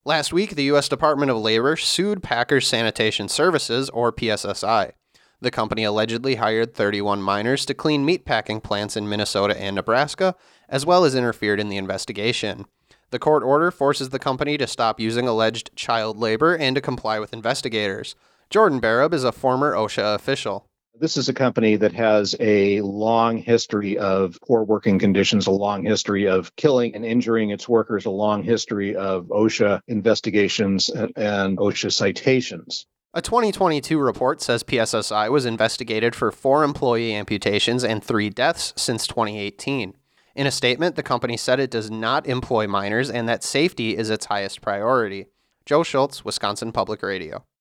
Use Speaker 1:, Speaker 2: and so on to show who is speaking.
Speaker 1: Last week, the U.S. Department of Labor sued Packers Sanitation Services, or PSSI. The company allegedly hired 31 miners to clean meatpacking plants in Minnesota and Nebraska, as well as interfered in the investigation. The court order forces the company to stop using alleged child labor and to comply with investigators. Jordan Barab is a former OSHA official.
Speaker 2: This is a company that has a long history of poor working conditions, a long history of killing and injuring its workers, a long history of OSHA investigations and OSHA citations.
Speaker 1: A 2022 report says PSSI was investigated for 4 employee amputations and 3 deaths since 2018. In a statement, the company said it does not employ miners and that safety is its highest priority. Joe Schultz, Wisconsin Public Radio.